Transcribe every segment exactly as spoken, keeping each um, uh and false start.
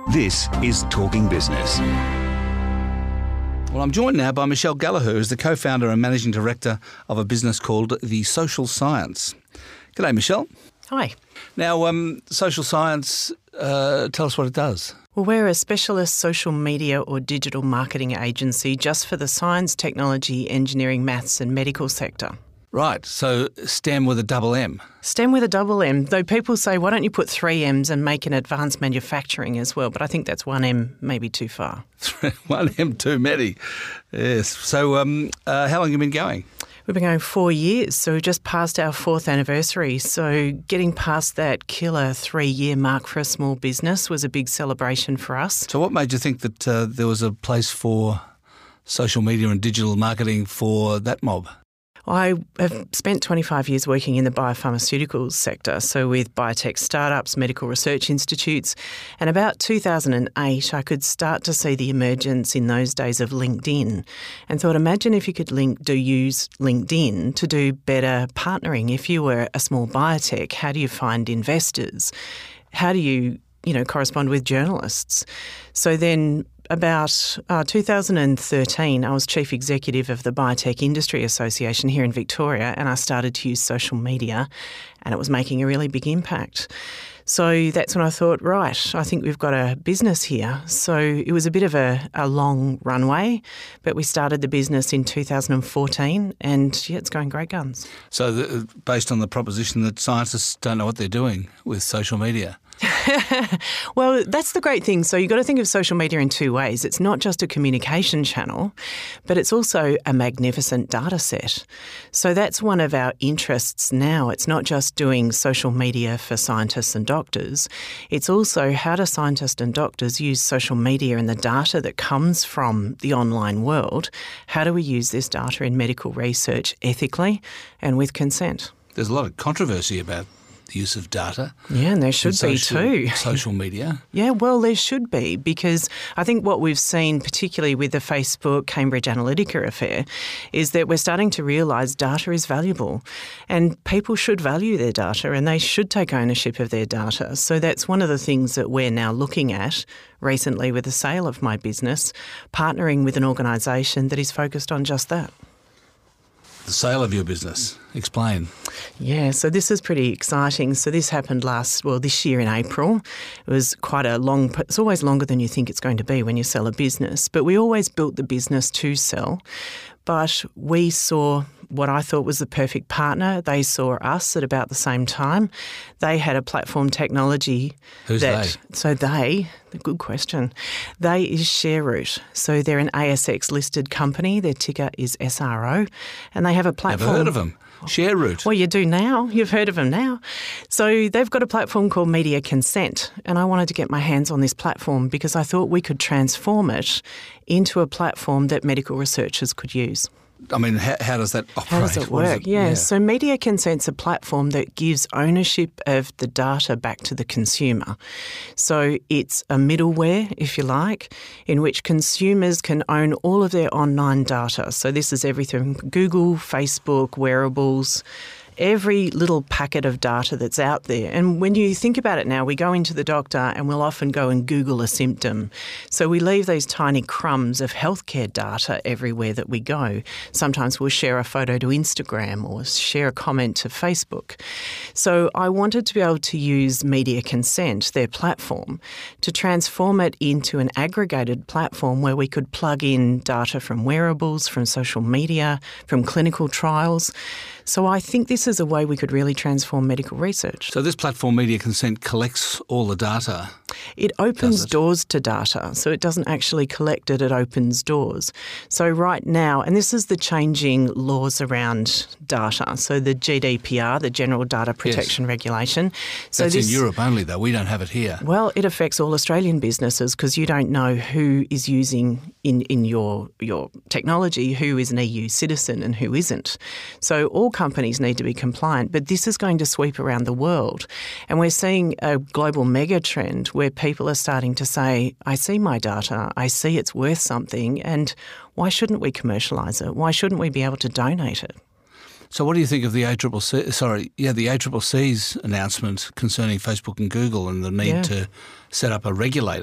This is Talking Business. Well, I'm joined now by Michelle Gallagher, who's the co-founder and managing director of a business called The Social Science. G'day, Michelle. Hi. Now, um, Social Science, uh, tell us what it does. Well, we're a specialist social media or digital marketing agency just for the science, technology, engineering, maths and medical sector. Right, so STEM with a double M. STEM with a double M, though people say, why don't you put three M's and make an advanced manufacturing as well? But I think that's one M maybe too far. One M too many. Yes. So um, uh, how long have you been going? We've been going four years, so we've just passed our fourth anniversary. So getting past that killer three-year mark for a small business was a big celebration for us. So what made you think that uh, there was a place for social media and digital marketing for that mob? I have spent twenty-five years working in the biopharmaceuticals sector, so with biotech startups, medical research institutes, and about two thousand eight I could start to see the emergence in those days of LinkedIn and thought, imagine if you could link, do use LinkedIn to do better partnering. If you were a small biotech, how do you find investors? How do you, you know, correspond with journalists? So then About uh, two thousand thirteen, I was Chief Executive of the Biotech Industry Association here in Victoria, and I started to use social media, and it was making a really big impact. So that's when I thought, right, I think we've got a business here. So it was a bit of a, a long runway, but we started the business in two thousand fourteen, and yeah, it's going great guns. So the, based on the proposition that scientists don't know what they're doing with social media. Well, that's the great thing. So you've got to think of social media in two ways. It's not just a communication channel, but it's also a magnificent data set. So that's one of our interests now. It's not just doing social media for scientists and doctors. It's also how do scientists and doctors use social media and the data that comes from the online world? How do we use this data in medical research ethically and with consent? There's a lot of controversy about the use of data. Yeah, and there should be social, too. Social media. Yeah, well, there should be, because I think what we've seen, particularly with the Facebook Cambridge Analytica affair, is that we're starting to realise data is valuable and people should value their data and they should take ownership of their data. So that's one of the things that we're now looking at recently with the sale of my business, partnering with an organisation that is focused on just that. The sale of your business. Explain. Yeah, so this is pretty exciting. So this happened last, well, this year in April. It was quite a long, it's always longer than you think it's going to be when you sell a business. But we always built the business to sell. But we saw what I thought was the perfect partner. They saw us at about the same time. They had a platform technology. Who's that, they? So they, good question. They is ShareRoot. So they're an A S X listed company. Their ticker is S R O. And they have a platform. Never heard of them. ShareRoot. Well, you do now. You've heard of them now. So they've got a platform called Media Consent, and I wanted to get my hands on this platform because I thought we could transform it into a platform that medical researchers could use. I mean, how, how does that operate? How does it What work? It? Yeah. yeah, so Media Consent's a platform that gives ownership of the data back to the consumer. So it's a middleware, if you like, in which consumers can own all of their online data. So this is everything from Google, Facebook, wearables, every little packet of data that's out there. And when you think about it now, we go into the doctor and we'll often go and Google a symptom. So we leave these tiny crumbs of healthcare data everywhere that we go. Sometimes we'll share a photo to Instagram or share a comment to Facebook. So I wanted to be able to use Media Consent, their platform, to transform it into an aggregated platform where we could plug in data from wearables, from social media, from clinical trials. So I think this is a way we could really transform medical research. So this platform, Media Consent, collects all the data. It opens it? doors to data. So it doesn't actually collect it, it opens doors. So right now, and this is the changing laws around data. So the G D P R, the General Data Protection yes. Regulation. So That's this, in Europe only, though. We don't have it here. Well, it affects all Australian businesses because you don't know who is using in, in your, your technology, who is an E U citizen and who isn't. So all companies need to be compliant, but this is going to sweep around the world. And we're seeing a global mega trend where people are starting to say, I see my data, I see it's worth something, and why shouldn't we commercialise it? Why shouldn't we be able to donate it? So what do you think of the A C C C, sorry, yeah, the A C C C's announcement concerning Facebook and Google and the need Yeah. to set up a regulator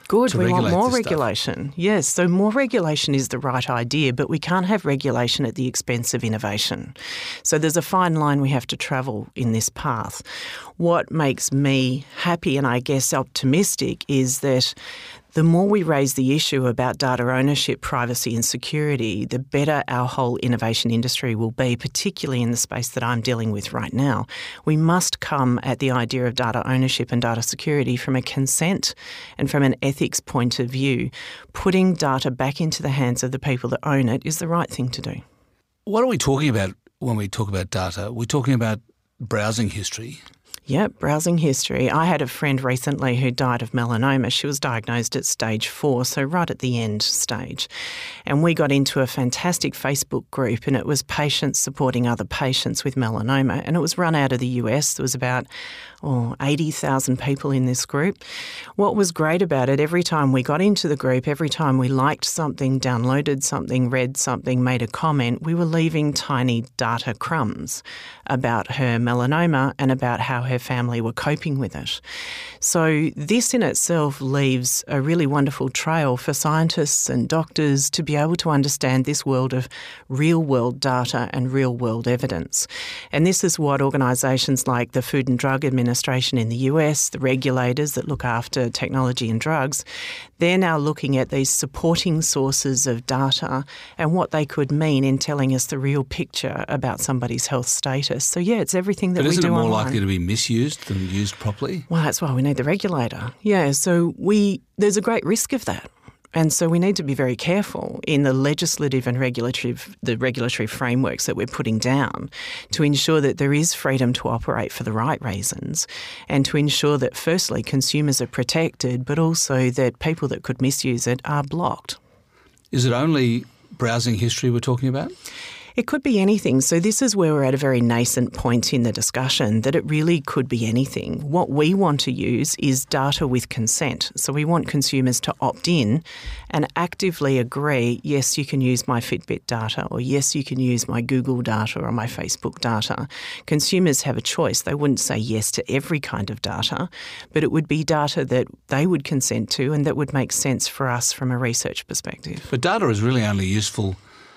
Good, to we want regulate more this stuff. regulation. Yes, so more regulation is the right idea, but we can't have regulation at the expense of innovation. So there's a fine line we have to travel in this path. What makes me happy and I guess optimistic is that the more we raise the issue about data ownership, privacy and security, the better our whole innovation industry will be, particularly in the space that I'm dealing with right now. We must come at the idea of data ownership and data security from a consent and from an ethics point of view. Putting data back into the hands of the people that own it is the right thing to do. What are we talking about when we talk about data? We're talking about browsing history. Yep, browsing history. I had a friend recently who died of melanoma. She was diagnosed at stage four, so right at the end stage. And we got into a fantastic Facebook group, and it was patients supporting other patients with melanoma. And it was run out of the U S. There was about oh, eighty thousand people in this group. What was great about it, every time we got into the group, every time we liked something, downloaded something, read something, made a comment, we were leaving tiny data crumbs about her melanoma and about how her family were coping with it. So this in itself leaves a really wonderful trail for scientists and doctors to be able to understand this world of real-world data and real-world evidence. And this is what organisations like the Food and Drug Administration in the U S, the regulators that look after technology and drugs, they're now looking at these supporting sources of data and what they could mean in telling us the real picture about somebody's health status. So yeah, it's everything that but we do isn't it more online. likely to be misused than used properly? Well, that's why we need the regulator. Yeah, so we there's a great risk of that. And so we need to be very careful in the legislative and regulatory the regulatory frameworks that we're putting down to ensure that there is freedom to operate for the right reasons and to ensure that, firstly, consumers are protected, but also that people that could misuse it are blocked. Is it only browsing history we're talking about? It could be anything. So this is where we're at a very nascent point in the discussion, that it really could be anything. What we want to use is data with consent. So we want consumers to opt in and actively agree, yes, you can use my Fitbit data, or yes, you can use my Google data or my Facebook data. Consumers have a choice. They wouldn't say yes to every kind of data, but it would be data that they would consent to and that would make sense for us from a research perspective. But data is really only useful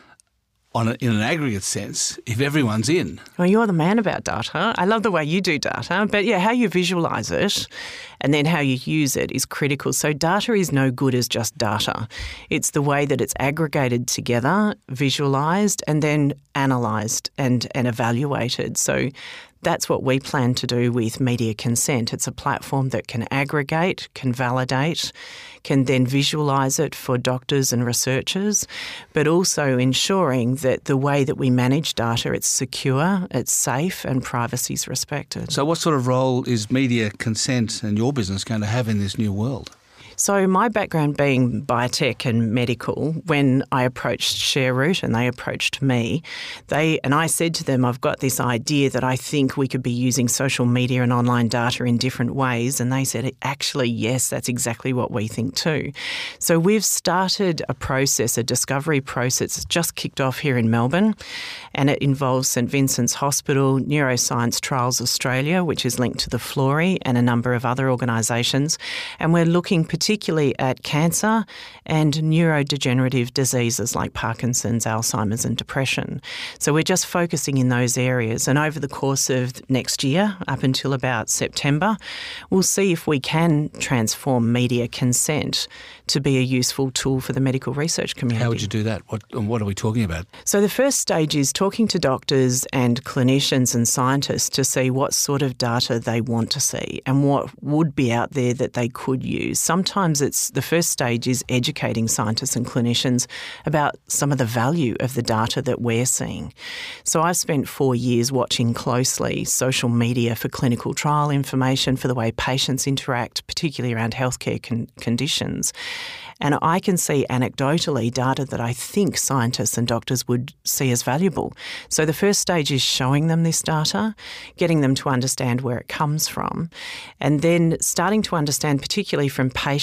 on a, in an aggregate sense if everyone's in. Well, you're the man about data. I love the way you do data. But yeah, how you visualise it and then how you use it is critical. So data is no good as just data. It's the way that it's aggregated together, visualised and then analysed and, and evaluated. So that's what we plan to do with Media Consent. It's a platform that can aggregate, can validate, can then visualise it for doctors and researchers, but also ensuring that the way that we manage data, it's secure, it's safe and privacy is respected. So what sort of role is Media Consent and your business going to have in this new world? So my background being biotech and medical, when I approached ShareRoot and they approached me, they and I said to them, I've got this idea that I think we could be using social media and online data in different ways. And they said, actually, yes, that's exactly what we think too. So we've started a process, a discovery process, just kicked off here in Melbourne, and it involves St Vincent's Hospital, Neuroscience Trials Australia, which is linked to the Florey, and a number of other organisations. And we're looking particularly particularly at cancer and neurodegenerative diseases like Parkinson's, Alzheimer's and depression. So we're just focusing in those areas. And over the course of next year, up until about September, we'll see if we can transform Media Consent to be a useful tool for the medical research community. How would you do that? What, and what are we talking about? So the first stage is talking to doctors and clinicians and scientists to see what sort of data they want to see and what would be out there that they could use. Sometimes it's the first stage is educating scientists and clinicians about some of the value of the data that we're seeing. So I've spent four years watching closely social media for clinical trial information, for the way patients interact, particularly around healthcare con- conditions. And I can see anecdotally data that I think scientists and doctors would see as valuable. So the first stage is showing them this data, getting them to understand where it comes from, and then starting to understand, particularly from patients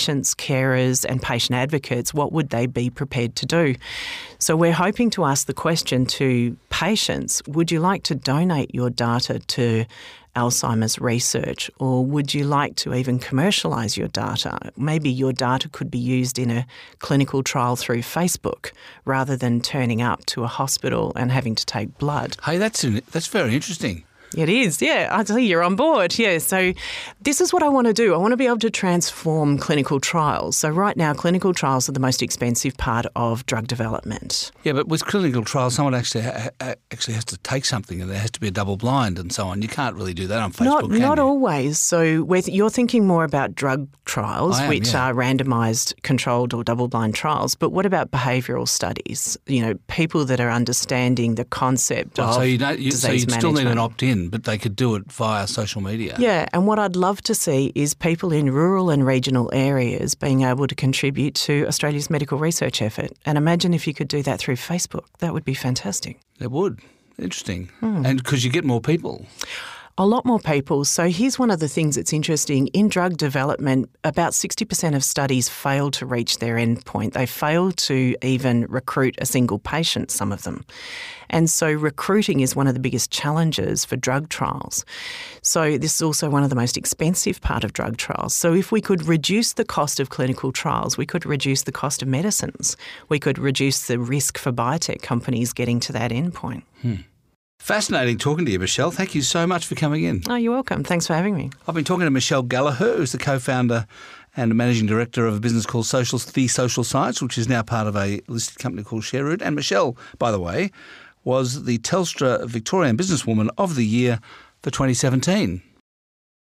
patients, carers and patient advocates, what would they be prepared to do? So we're hoping to ask the question to patients, would you like to donate your data to Alzheimer's research, or would you like to even commercialise your data? Maybe your data could be used in a clinical trial through Facebook rather than turning up to a hospital and having to take blood. Hey, that's that's very interesting. It is, yeah. I tell you, you're on board. Yeah, so this is what I want to do. I want to be able to transform clinical trials. So right now, clinical trials are the most expensive part of drug development. Yeah, but with clinical trials, someone actually ha- actually has to take something and there has to be a double blind and so on. You can't really do that on Facebook, Not, can not you? always. So with, you're thinking more about drug trials, am, which yeah. are randomised, controlled or double-blind trials. But what about behavioural studies? You know, people that are understanding the concept Well, of so you don't, you, disease so you'd still management. need an opt-in, but they could do it via social media. Yeah, and what I'd love to see is people in rural and regional areas being able to contribute to Australia's medical research effort. And imagine if you could do that through Facebook. That would be fantastic. It would. Interesting. Hmm. And because you get more people. A lot more people. So here's one of the things that's interesting. In drug development, about sixty percent of studies fail to reach their endpoint. They fail to even recruit a single patient, some of them. And so recruiting is one of the biggest challenges for drug trials. So this is also one of the most expensive part of drug trials. So if we could reduce the cost of clinical trials, we could reduce the cost of medicines. We could reduce the risk for biotech companies getting to that endpoint. Hmm. Fascinating talking to you, Michelle. Thank you so much for coming in. Oh, you're welcome. Thanks for having me. I've been talking to Michelle Gallagher, who's the co-founder and managing director of a business called Social, The Social Science, which is now part of a listed company called Shareroot. And Michelle, by the way, was the Telstra Victorian Businesswoman of the Year for twenty seventeen.